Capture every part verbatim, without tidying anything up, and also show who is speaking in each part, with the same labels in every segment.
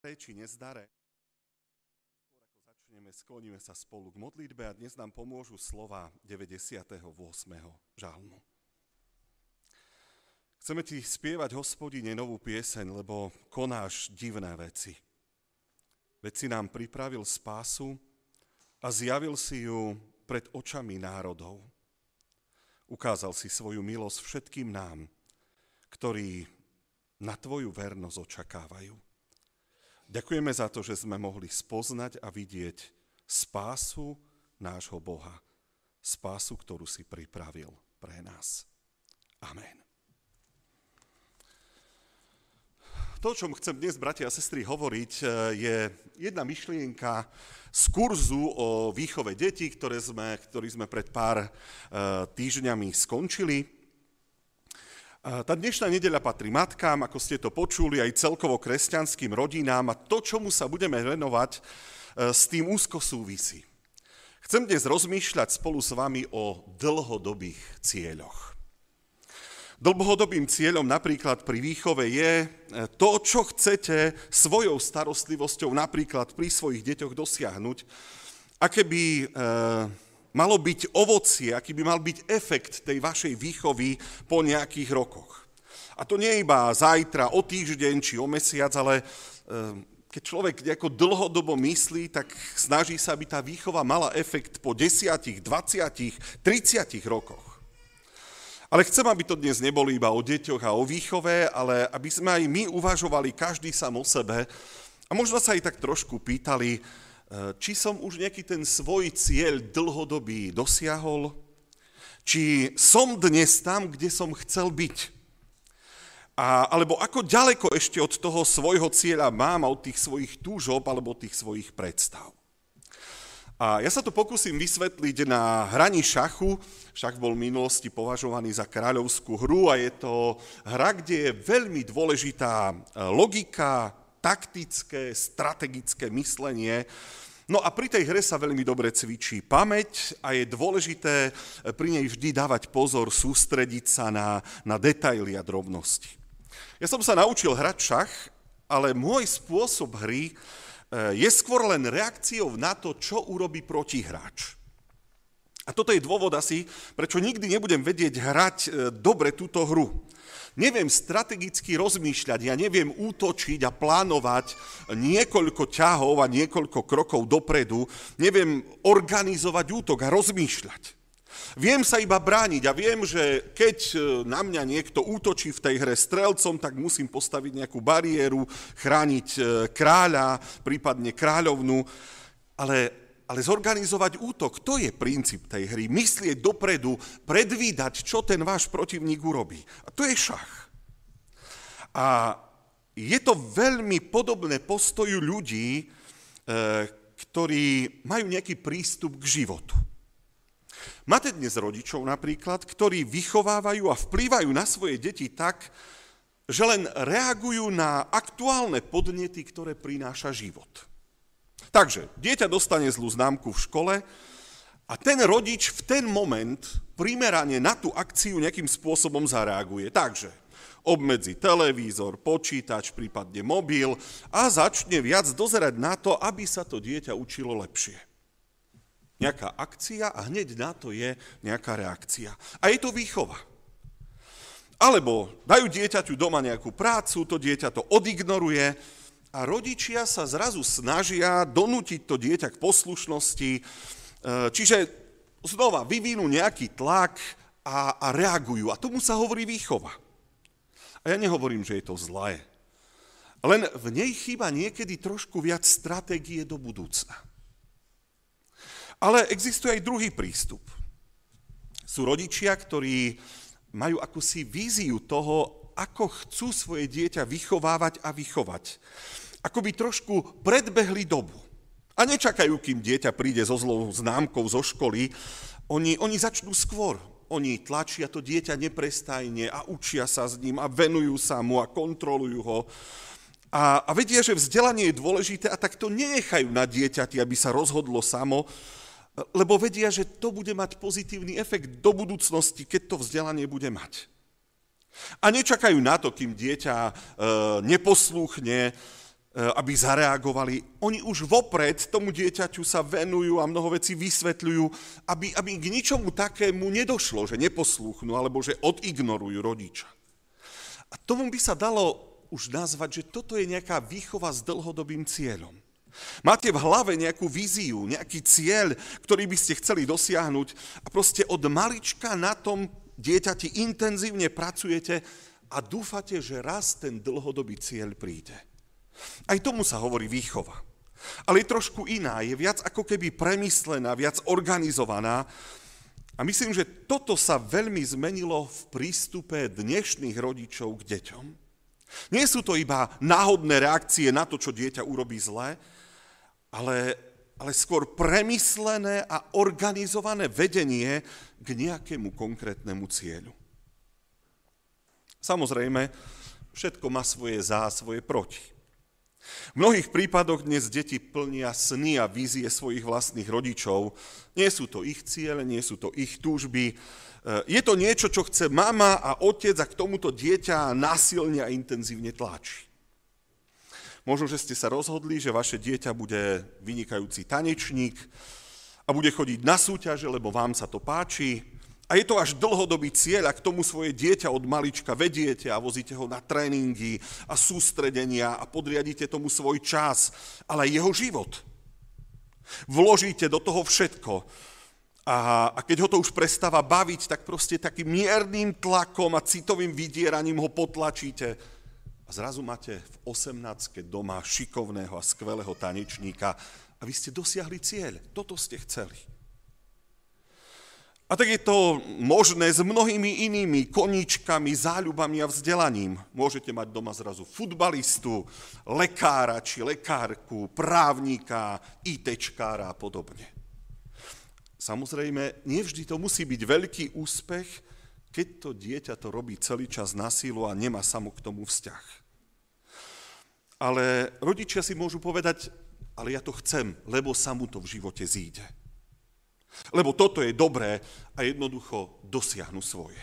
Speaker 1: či nezdare. Skôr ako začneme, skloníme sa spolu k modlitbe a dnes nám pomôžu slova deväťdesiateho ôsmeho žalmu. Chceme ti spievať, Hospodine, novú pieseň, lebo konáš divné veci. Veď si nám pripravil spásu a zjavil si ju pred očami národov. Ukázal si svoju milosť všetkým nám, ktorí na tvoju vernosť očakávajú. Ďakujeme za to, že sme mohli spoznať a vidieť spásu nášho Boha. Spásu, ktorú si pripravil pre nás. Amen. To, o čom chcem dnes, bratia a sestry, hovoriť, je jedna myšlienka z kurzu o výchove detí, ktoré sme, ktorý sme pred pár týždňami skončili. Tá dnešná nedeľa patrí matkám, ako ste to počuli, aj celkovo kresťanským rodinám a to, čomu sa budeme venovať, s tým úzko súvisí. Chcem dnes rozmýšľať spolu s vami o dlhodobých cieľoch. Dlhodobým cieľom napríklad pri výchove je to, čo chcete svojou starostlivosťou napríklad pri svojich deťoch dosiahnuť, aké by e, malo byť ovocie, aký by mal byť efekt tej vašej výchovy po nejakých rokoch. A to nie iba zajtra, o týždeň či o mesiac, ale e, keď človek nejako dlhodobo myslí, tak snaží sa, aby tá výchova mala efekt po desiatich, dvadsiatich, tridsiatich rokoch. Ale chcem, aby to dnes nebolo iba o deťoch a o výchove, ale aby sme aj my uvažovali každý sám o sebe a možno sa aj tak trošku pýtali, či som už nejaký ten svoj cieľ dlhodobý dosiahol, či som dnes tam, kde som chcel byť. A, alebo ako ďaleko ešte od toho svojho cieľa mám a od tých svojich túžob alebo od tých svojich predstav. A ja sa to pokúsim vysvetliť na hraní šachu. Šach bol v minulosti považovaný za kráľovskú hru a je to hra, kde je veľmi dôležitá logika, taktické, strategické myslenie. No a pri tej hre sa veľmi dobre cvičí pamäť a je dôležité pri nej vždy dávať pozor, sústrediť sa na, na detaily a drobnosti. Ja som sa naučil hrať šach, ale môj spôsob hry je skôr len reakciou na to, čo urobí protihráč. A toto je dôvod asi, prečo nikdy nebudem vedieť hrať dobre túto hru. Neviem strategicky rozmýšľať, ja neviem útočiť a plánovať niekoľko ťahov a niekoľko krokov dopredu, neviem organizovať útok a rozmýšľať. Viem sa iba brániť a viem, že keď na mňa niekto útočí v tej hre strelcom, tak musím postaviť nejakú bariéru, chrániť kráľa, prípadne kráľovnu, ale, ale zorganizovať útok, to je princíp tej hry. Myslieť dopredu, predvídať, čo ten váš protivník urobí. A to je šach. A je to veľmi podobné postoju ľudí, ktorí majú nejaký prístup k životu. Máte dnes rodičov napríklad, ktorí vychovávajú a vplývajú na svoje deti tak, že len reagujú na aktuálne podnety, ktoré prináša život. Takže dieťa dostane zlú známku v škole a ten rodič v ten moment primerane na tú akciu nejakým spôsobom zareaguje. Takže obmedzí televízor, počítač, prípadne mobil a začne viac dozerať na to, aby sa to dieťa učilo lepšie. Nejaká akcia a hneď na to je nejaká reakcia. A je to výchova. Alebo dajú dieťaťu doma nejakú prácu, to dieťa to odignoruje a rodičia sa zrazu snažia donútiť to dieťa k poslušnosti, čiže znova vyvinú nejaký tlak a, a reagujú. A tomu sa hovorí výchova. A ja nehovorím, že je to zlé. Len v nej chýba niekedy trošku viac stratégie do budúcna. Ale existuje aj druhý prístup. Sú rodičia, ktorí majú akúsi víziu toho, ako chcú svoje dieťa vychovávať a vychovať. Ako by trošku predbehli dobu. A nečakajú, kým dieťa príde so zlou známkou zo školy. Oni, oni začnú skôr. Oni tlačia to dieťa neprestajne a učia sa s ním a venujú sa mu a kontrolujú ho. A, a vedia, že vzdelanie je dôležité a tak to nenechajú na dieťati, aby sa rozhodlo samo, lebo vedia, že to bude mať pozitívny efekt do budúcnosti, keď to vzdelanie bude mať. A nečakajú na to, kým dieťa e, neposlúchne, aby zareagovali. Oni už vopred tomu dieťaťu sa venujú a mnoho vecí vysvetľujú, aby, aby k ničomu takému nedošlo, že neposlúchnu alebo že odignorujú rodiča. A tomu by sa dalo už nazvať, že toto je nejaká výchova s dlhodobým cieľom. Máte v hlave nejakú víziu, nejaký cieľ, ktorý by ste chceli dosiahnuť a proste od malička na tom dieťati intenzívne pracujete a dúfate, že raz ten dlhodobý cieľ príde. Aj tomu sa hovorí výchova. Ale je trošku iná, je viac ako keby premyslená, viac organizovaná. A myslím, že toto sa veľmi zmenilo v prístupe dnešných rodičov k deťom. Nie sú to iba náhodné reakcie na to, čo dieťa urobí zle, ale, ale skôr premyslené a organizované vedenie k nejakému konkrétnemu cieľu. Samozrejme, všetko má svoje za a svoje proti. V mnohých prípadoch dnes deti plnia sny a vízie svojich vlastných rodičov. Nie sú to ich ciele, nie sú to ich túžby. Je to niečo, čo chce mama a otec a k tomuto dieťa násilne a intenzívne tlačí. Možno, že ste sa rozhodli, že vaše dieťa bude vynikajúci tanečník a bude chodiť na súťaže, lebo vám sa to páči. A je to až dlhodobý cieľ a k tomu svoje dieťa od malička vediete a vozíte ho na tréningy a sústredenia a podriadíte tomu svoj čas, ale aj jeho život. Vložíte do toho všetko a, a keď ho to už prestáva baviť, tak proste takým miernym tlakom a citovým vydieraním ho potlačíte a zrazu máte v osemnáctke doma šikovného a skvelého tanečníka a vy ste dosiahli cieľ. Toto ste chceli. A tak je to možné s mnohými inými koníčkami, záľubami a vzdelaním. Môžete mať doma zrazu futbalistu, lekára či lekárku, právnika, ITčkára a podobne. Samozrejme, nevždy to musí byť veľký úspech, keď to dieťa to robí celý čas na silu a nemá samo k tomu vzťah. Ale rodičia si môžu povedať, ale ja to chcem, lebo sa mu to v živote zíde. Lebo toto je dobré a jednoducho dosiahnu svoje.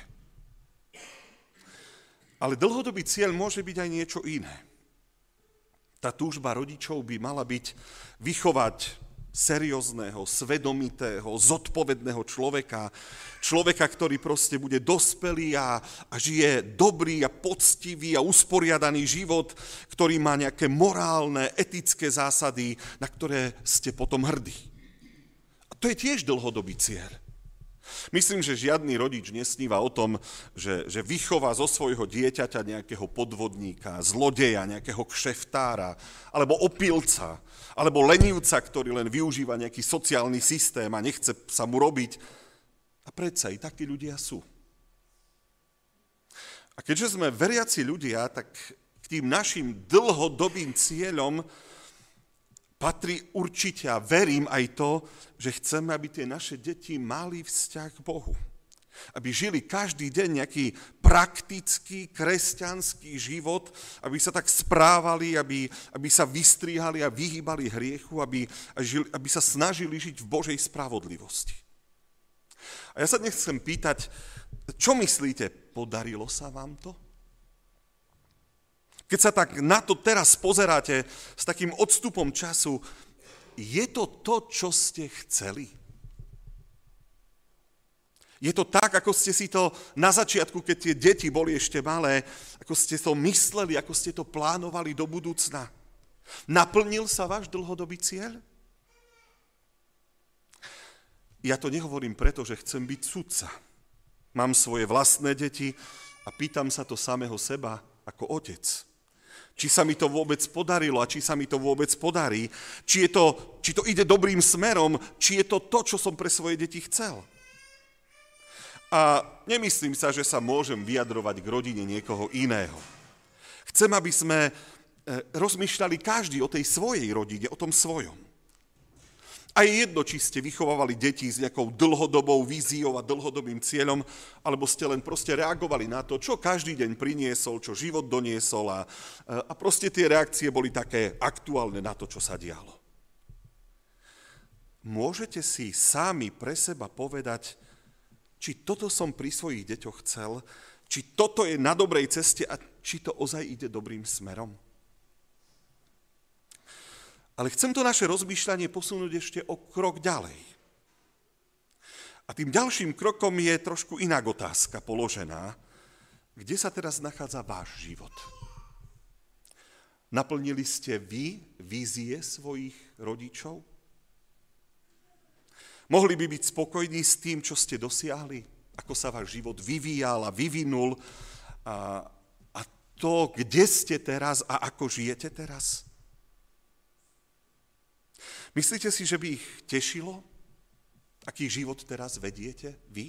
Speaker 1: Ale dlhodobý cieľ môže byť aj niečo iné. Tá túžba rodičov by mala byť vychovať seriózneho, svedomitého, zodpovedného človeka. Človeka, ktorý proste bude dospelý a, a žije dobrý a poctivý a usporiadaný život, ktorý má nejaké morálne, etické zásady, na ktoré ste potom hrdí. To je tiež dlhodobý cieľ. Myslím, že žiadny rodič nesníva o tom, že, že vychová zo svojho dieťaťa nejakého podvodníka, zlodeja, nejakého kšeftára, alebo opilca, alebo lenivca, ktorý len využíva nejaký sociálny systém a nechce sa mu robiť. A predsa i takí ľudia sú. A keďže sme veriaci ľudia, tak k tým našim dlhodobým cieľom patrí určite a verím aj to, že chceme, aby tie naše deti mali vzťah k Bohu. Aby žili každý deň nejaký praktický kresťanský život, aby sa tak správali, aby, aby sa vystrihali a vyhýbali hriechu, aby, aby sa snažili žiť v Božej spravodlivosti. A ja sa dnes chcem pýtať, čo myslíte, podarilo sa vám to? Keď sa tak na to teraz pozeráte s takým odstupom času, je to to, čo ste chceli? Je to tak, ako ste si to na začiatku, keď tie deti boli ešte malé, ako ste to mysleli, ako ste to plánovali do budúcna? Naplnil sa váš dlhodobý cieľ? Ja to nehovorím preto, že chcem byť sudca. Mám svoje vlastné deti a pýtam sa to samého seba ako otec. Či sa mi to vôbec podarilo a či sa mi to vôbec podarí, či, je to, či to ide dobrým smerom, či je to to, čo som pre svoje deti chcel. A nemyslím sa, že sa môžem vyjadrovať k rodine niekoho iného. Chcem, aby sme rozmýšľali každý o tej svojej rodine, o tom svojom. A je jedno, či ste vychovávali deti s nejakou dlhodobou víziou a dlhodobým cieľom, alebo ste len proste reagovali na to, čo každý deň priniesol, čo život doniesol a, a proste tie reakcie boli také aktuálne na to, čo sa dialo. Môžete si sami pre seba povedať, či toto som pri svojich deťoch chcel, či toto je na dobrej ceste a či to ozaj ide dobrým smerom? Ale chcem to naše rozmýšľanie posunúť ešte o krok ďalej. A tým ďalším krokom je trošku iná otázka položená. Kde sa teraz nachádza váš život? Naplnili ste vy vízie svojich rodičov? Mohli by byť spokojní s tým, čo ste dosiahli? Ako sa váš život vyvíjal a vyvinul? A, a to, kde ste teraz a ako žijete teraz? Myslíte si, že by ich tešilo, aký život teraz vediete vy?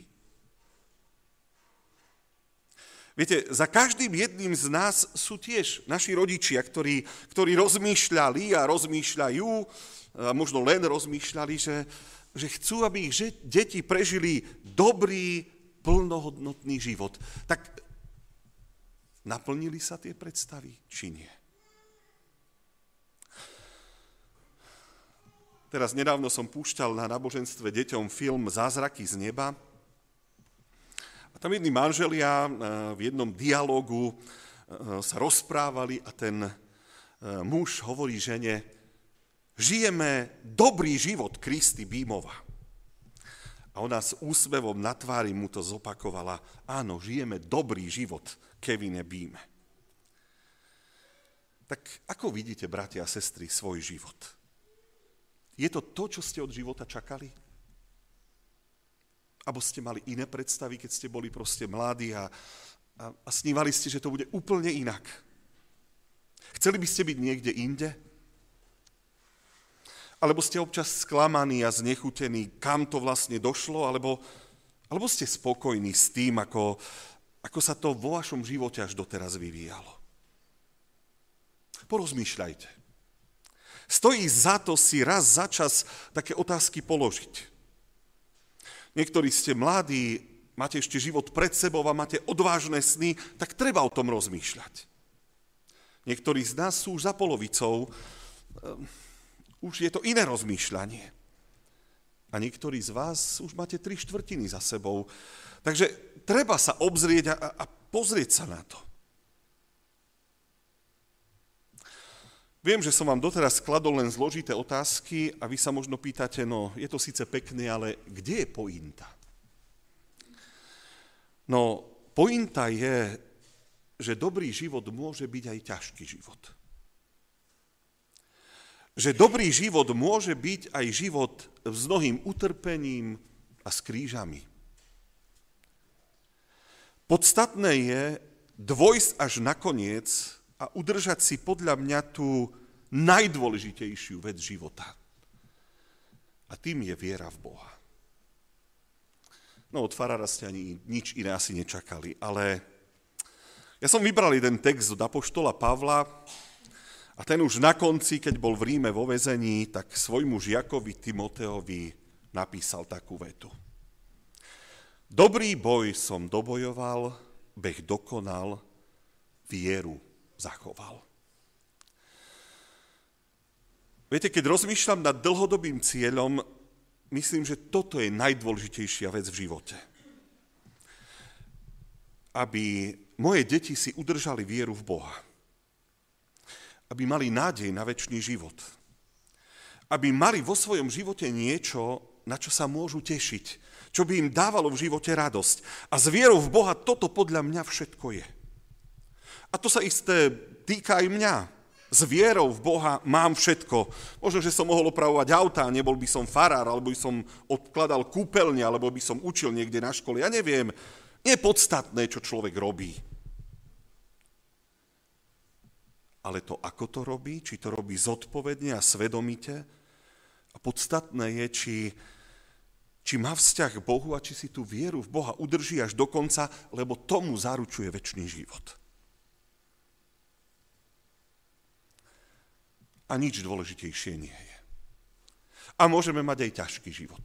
Speaker 1: Viete, za každým jedným z nás sú tiež naši rodičia, ktorí, ktorí rozmýšľali a rozmýšľajú, a možno len rozmýšľali, že, že chcú, aby ich deti prežili dobrý, plnohodnotný život. Tak naplnili sa tie predstavy, či nie? Teraz nedávno som púšťal na náboženstve deťom film Zázraky z neba. A tam jedni manželia v jednom dialógu sa rozprávali a ten muž hovorí žene: žijeme dobrý život Kristy Bímova. A ona s úsmevom na tvári mu to zopakovala: áno, žijeme dobrý život Kevine Bíme. Tak ako vidíte, bratia a sestry, svoj život? Je to to, čo ste od života čakali? Abo ste mali iné predstavy, keď ste boli proste mladí a, a, a snívali ste, že to bude úplne inak? Chceli by ste byť niekde inde? Alebo ste občas sklamaní a znechutení, kam to vlastne došlo? Alebo, alebo ste spokojní s tým, ako, ako sa to vo vašom živote až doteraz vyvíjalo? Porozmýšľajte. Stojí za to si raz za čas také otázky položiť. Niektorí ste mladí, máte ešte život pred sebou a máte odvážne sny, tak treba o tom rozmýšľať. Niektorí z nás sú už za polovicou, už je to iné rozmýšľanie. A niektorí z vás už máte tri štvrtiny za sebou. Takže treba sa obzrieť a, a pozrieť sa na to. Viem, že som vám doteraz skladol len zložité otázky a vy sa možno pýtate, no je to síce pekné, ale kde je pointa? No, pointa je, že dobrý život môže byť aj ťažký život. Že dobrý život môže byť aj život s mnohým utrpením a s krížami. Podstatné je dôjsť až nakoniec a udržať si podľa mňa tú najdôležitejšiu vec života. A tým je viera v Boha. No od farára ste ani nič iné asi nečakali, ale ja som vybral jeden text od apoštola Pavla a ten už na konci, keď bol v Ríme vo väzení, tak svojmu žiakovi Timoteovi napísal takú vetu. Dobrý boj som dobojoval, beh dokonal, vieru zachoval. Viete, keď rozmýšľam nad dlhodobým cieľom, myslím, že toto je najdôležitejšia vec v živote. Aby moje deti si udržali vieru v Boha. Aby mali nádej na večný život. Aby mali vo svojom živote niečo, na čo sa môžu tešiť. Čo by im dávalo v živote radosť. A s vierou v Boha toto podľa mňa všetko je. A to sa isté týka aj mňa. S vierou v Boha mám všetko. Možno, že som mohol opravovať autá, nebol by som farár, alebo by som odkladal kúpeľne, alebo by som učil niekde na škole. Ja neviem. Nie je podstatné, čo človek robí. Ale to, ako to robí, či to robí zodpovedne a svedomite. A podstatné je, či, či má vzťah k Bohu a či si tú vieru v Boha udrží až do konca, lebo tomu zaručuje večný život. A nič dôležitejšie nie je. A môžeme mať aj ťažký život.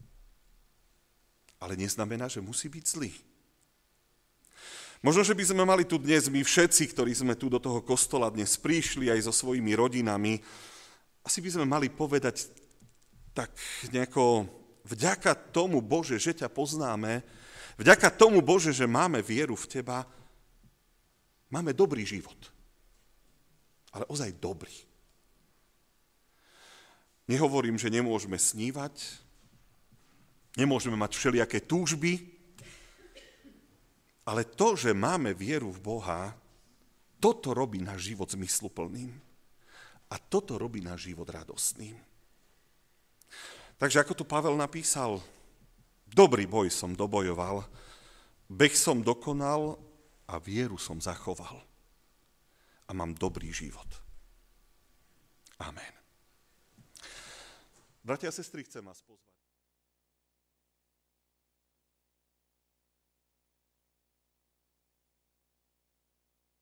Speaker 1: Ale neznamená, že musí byť zlý. Možno, že by sme mali tu dnes my všetci, ktorí sme tu do toho kostola dnes prišli aj so svojimi rodinami, asi by sme mali povedať tak nejako vďaka tomu, Bože, že ťa poznáme, vďaka tomu, Bože, že máme vieru v Teba, máme dobrý život. Ale ozaj dobrý. Nehovorím, že nemôžeme snívať, nemôžeme mať všelijaké túžby, ale to, že máme vieru v Boha, toto robí náš život zmysluplným. A toto robí náš život radostným. Takže ako tu Pavel napísal, dobrý boj som dobojoval, beh som dokonal a vieru som zachoval. A mám dobrý život. Amen. Bratia a sestry, chcem vás pozvať.